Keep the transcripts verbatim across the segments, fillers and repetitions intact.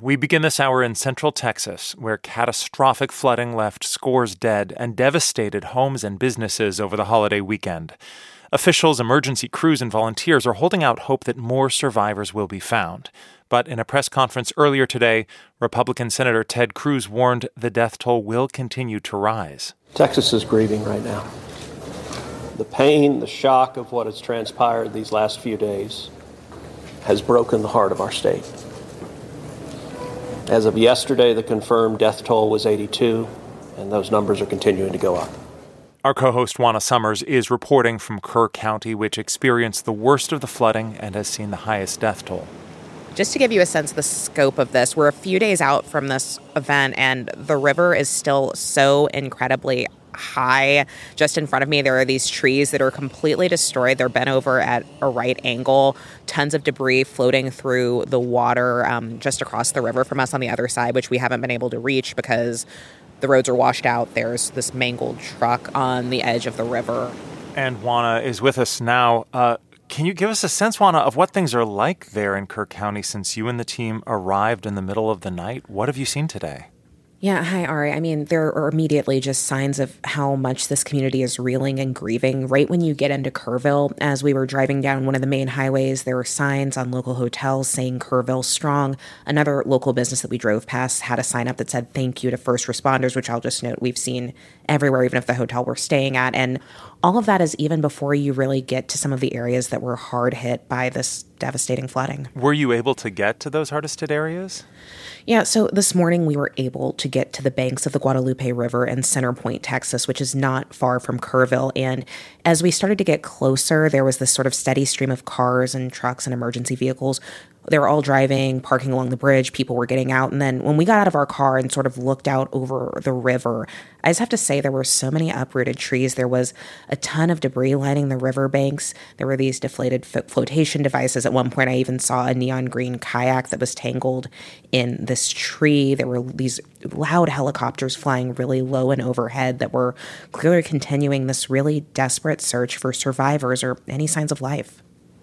We begin this hour in Central Texas, where catastrophic flooding left scores dead and devastated homes and businesses over the holiday weekend. Officials, emergency crews, and volunteers are holding out hope that more survivors will be found. But in a press conference earlier today, Republican Senator Ted Cruz warned the death toll will continue to rise. Texas is grieving right now. The pain, the shock of what has transpired these last few days has broken the heart of our state. As of yesterday, the confirmed death toll was eighty-two, and those numbers are continuing to go up. Our co-host Juana Summers is reporting from Kerr County, which experienced the worst of the flooding and has seen the highest death toll. Just to give you a sense of the scope of this, we're a few days out from this event, and the river is still so incredibly high. Just in front of me, there are these trees that are completely destroyed. They're bent over at a right angle. Tons of debris floating through the water um, just across the river from us on the other side, which we haven't been able to reach because the roads are washed out. There's this mangled truck on the edge of the river. And Juana is with us now. Uh, can you give us a sense, Juana, of what things are like there in Kerr County since you and the team arrived in the middle of the night? What have you seen today? Yeah, hi, Ari. I mean, there are immediately just signs of how much this community is reeling and grieving. Right when you get into Kerrville, as we were driving down one of the main highways, there were signs on local hotels saying Kerrville strong. Another local business that we drove past had a sign up that said thank you to first responders, which I'll just note we've seen everywhere, even if the hotel we're staying at. And all of that is even before you really get to some of the areas that were hard hit by this devastating flooding. Were you able to get to those hardest hit areas? Yeah, so this morning we were able to get to the banks of the Guadalupe River in Center Point, Texas, which is not far from Kerrville. And as we started to get closer, there was this sort of steady stream of cars and trucks and emergency vehicles. They were all driving, parking along the bridge. People were getting out. And then when we got out of our car and sort of looked out over the river, I just have to say there were so many uprooted trees. There was a ton of debris lining the river banks. There were these deflated flotation devices. At one point, I even saw a neon green kayak that was tangled in this tree. There were these loud helicopters flying really low and overhead that were clearly continuing this really desperate search for survivors or any signs of life.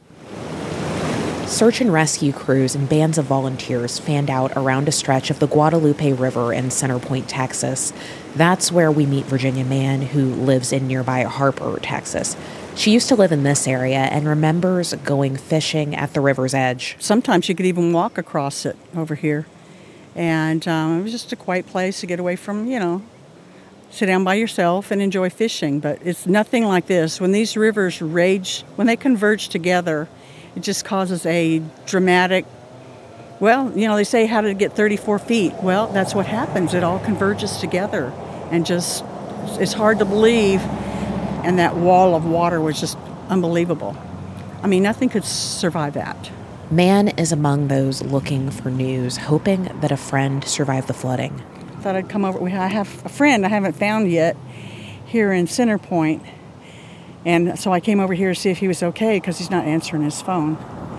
Search and rescue crews and bands of volunteers fanned out around a stretch of the Guadalupe River in Center Point, Texas. That's where we meet Virginia Mann, who lives in nearby Harper, Texas. She used to live in this area and remembers going fishing at the river's edge. Sometimes you could even walk across it over here. And um, it was just a quiet place to get away from, you know, sit down by yourself and enjoy fishing. But it's nothing like this. When these rivers rage, when they converge together, it just causes a dramatic, well, you know, they say how to get thirty-four feet. Well, that's what happens. It all converges together and just, it's hard to believe. And that wall of water was just unbelievable. I mean, nothing could survive that. Mann is among those looking for news, hoping that a friend survived the flooding. Thought I'd come over. I have a friend I haven't found yet here in Center Point. And so I came over here to see if he was okay because he's not answering his phone.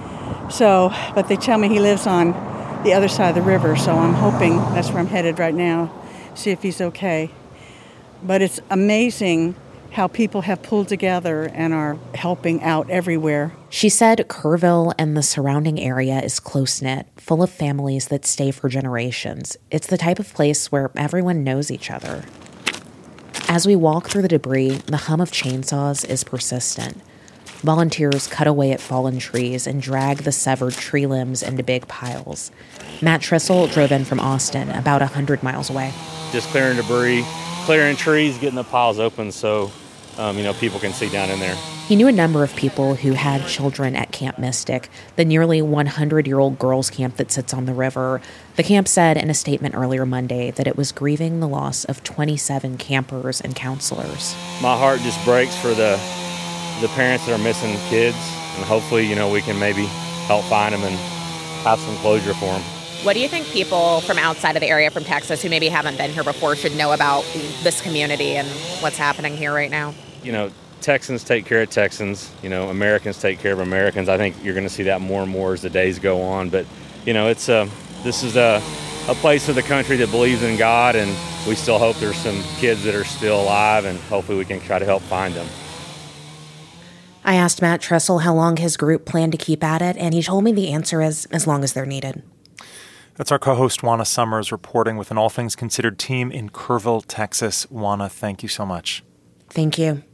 So, but they tell me he lives on the other side of the river, so I'm hoping that's where I'm headed right now, see if he's okay. But it's amazing how people have pulled together and are helping out everywhere. She said Kerrville and the surrounding area is close-knit, full of families that stay for generations. It's the type of place where everyone knows each other. As we walk through the debris, the hum of chainsaws is persistent. Volunteers cut away at fallen trees and drag the severed tree limbs into big piles. Matt Trissel drove in from Austin, about one hundred miles away. Just clearing debris, clearing trees, getting the piles open so um, you know, people can see down in there. He knew a number of people who had children at Camp Mystic, the nearly one hundred-year-old girls' camp that sits on the river. The camp said in a statement earlier Monday that it was grieving the loss of twenty-seven campers and counselors. My heart just breaks for the the parents that are missing kids, and hopefully, you know, we can maybe help find them and have some closure for them. What do you think people from outside of the area, from Texas, who maybe haven't been here before, should know about this community and what's happening here right now? You know, Texans take care of Texans. You know, Americans take care of Americans. I think you're going to see that more and more as the days go on. But, you know, it's uh, this is a, a place of the country that believes in God, and we still hope there's some kids that are still alive, and hopefully we can try to help find them. I asked Matt Trissel how long his group planned to keep at it, and he told me the answer is as long as they're needed. That's our co-host Juana Summers reporting with an All Things Considered team in Kerrville, Texas. Juana, thank you so much. Thank you.